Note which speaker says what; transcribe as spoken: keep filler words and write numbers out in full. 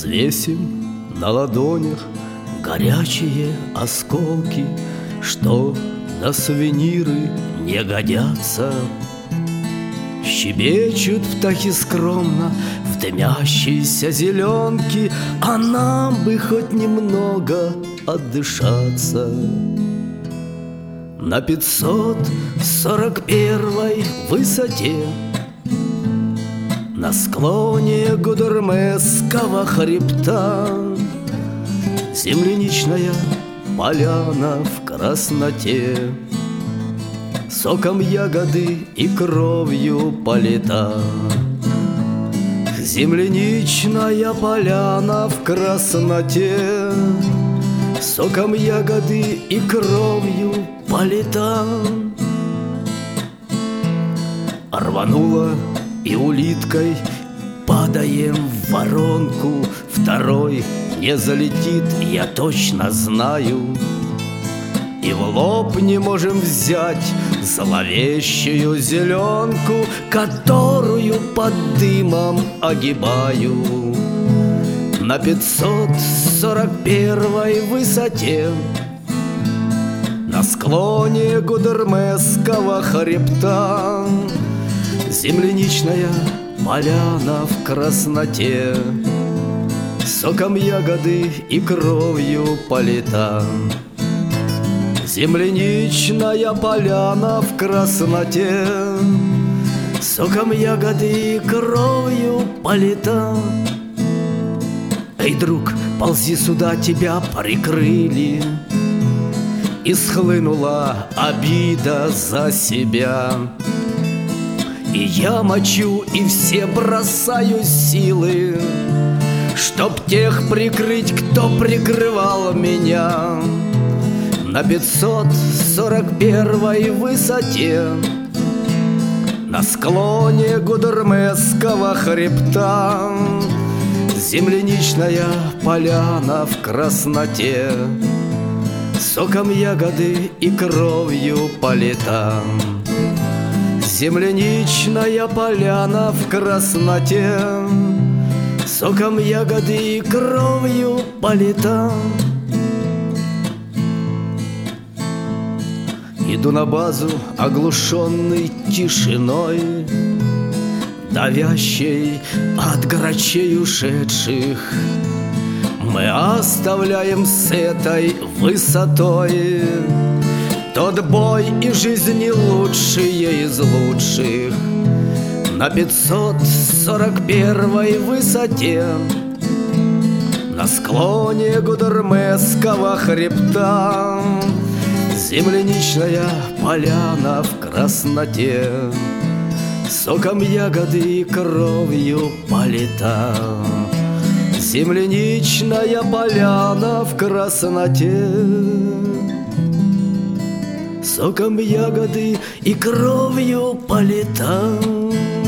Speaker 1: Взвесим на ладонях горячие осколки, что на сувениры не годятся. Щебечут птахи скромно в дымящейся зеленке, а нам бы хоть немного отдышаться. На пятьсот сорок первой высоте, на склоне Гудермесского хребта, земляничная поляна в красноте, соком ягоды и кровью полита. Земляничная поляна в красноте, соком ягоды и кровью полита. Рванула и улиткой падаем в воронку, второй не залетит, я точно знаю. И в лоб не можем взять зловещую зеленку, которую под дымом огибаю. На пятьсот сорок первой высоте, на склоне Гудермесского хребта, земляничная поляна в красноте, соком ягоды и кровью полита. Земляничная поляна в красноте, соком ягоды и кровью полита. Эй, друг, ползи сюда, тебя прикрыли, и схлынула обида за себя. И я мочу, и все бросаю силы, чтоб тех прикрыть, кто прикрывал меня. На пятьсот сорок первой высоте, на склоне Гудермесского хребта, земляничная поляна в красноте, соком ягоды и кровью полита. Земляничная поляна в красноте, соком ягоды и кровью полита. Иду на базу, оглушенный тишиной, давящей от грачей ушедших. Мы оставляем с этой высотой тот бой и жизни лучшие из лучших. На пятьсот сорок первой высоте, на склоне Гудермесского хребта, земляничная поляна в красноте, соком ягоды и кровью полита. Земляничная поляна в красноте, соком ягоды и кровью полита.